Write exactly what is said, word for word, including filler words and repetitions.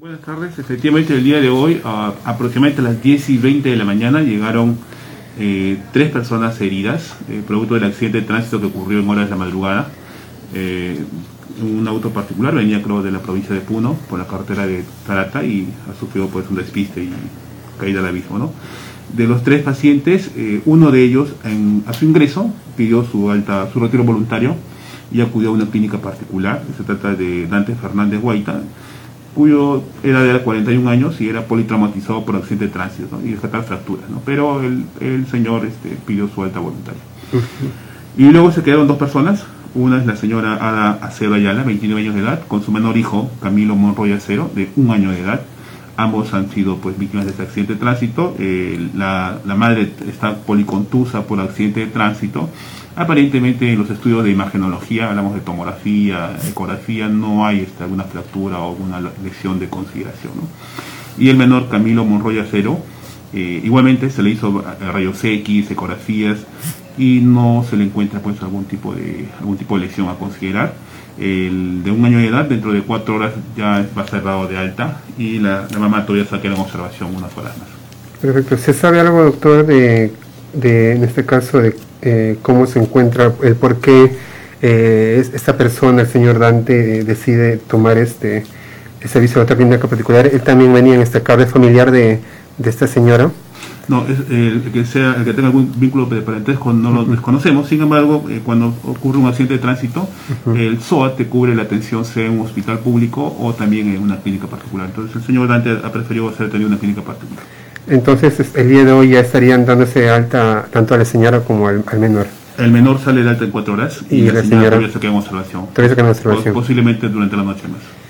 Buenas tardes, efectivamente el día de hoy, uh, aproximadamente a las diez y veinte de la mañana, llegaron eh, tres personas heridas, eh, producto del accidente de tránsito que ocurrió en horas de la madrugada. Eh, un auto particular venía, creo, de la provincia de Puno, por la carretera de Tarata, y ha sufrido pues un despiste y caída al abismo, ¿no? De los tres pacientes, eh, uno de ellos en, a su ingreso pidió su alta, su retiro voluntario y acudió a una clínica particular. Se trata de Dante Fernández Guaita, cuyo edad era cuarenta y un años y era politraumatizado por accidente de tránsito, ¿no? Y descartar fracturas, ¿no? Pero el, el señor este, pidió su alta voluntaria. Uh-huh. Y luego se quedaron dos personas. Una es la señora Ada Acero Ayala, veintinueve años de edad, con su menor hijo, Camilo Monroy Acero, de un año de edad. Ambos han sido pues víctimas de este accidente de tránsito. Eh, la, la madre está policontusa por accidente de tránsito. Aparentemente en los estudios de imagenología, hablamos de tomografía, ecografía, no hay esta, alguna fractura o alguna lesión de consideración, ¿no? Y el menor, Camilo Monroy Acero, eh, igualmente se le hizo rayos X, ecografías, y no se le encuentra pues algún tipo de algún tipo de lesión a considerar. El de un año de edad, dentro de cuatro horas ya va a ser dado de alta, y la, la mamá todavía se queda en observación unas horas más. Perfecto. ¿Se sabe algo, doctor, de, de en este caso, de eh, cómo se encuentra, el por qué eh, esta persona, el señor Dante, eh, decide tomar este el servicio de otra clínica particular? ¿Él también venía en este caso familiar de, de esta señora? No, es, el, que sea, el que tenga algún vínculo de parentesco no lo uh-huh. desconocemos. Sin embargo, eh, cuando ocurre un accidente de tránsito, uh-huh. el S O A te cubre la atención sea en un hospital público o también en una clínica particular. Entonces el señor Dante ha preferido hacer tenido una clínica particular. Entonces el día de hoy ya estarían dándose alta tanto a la señora como al, al menor. El menor sale de alta en cuatro horas y, y la, la señora, señora todavía se queda en observación. Todavía se queda en observación. Posiblemente durante la noche más.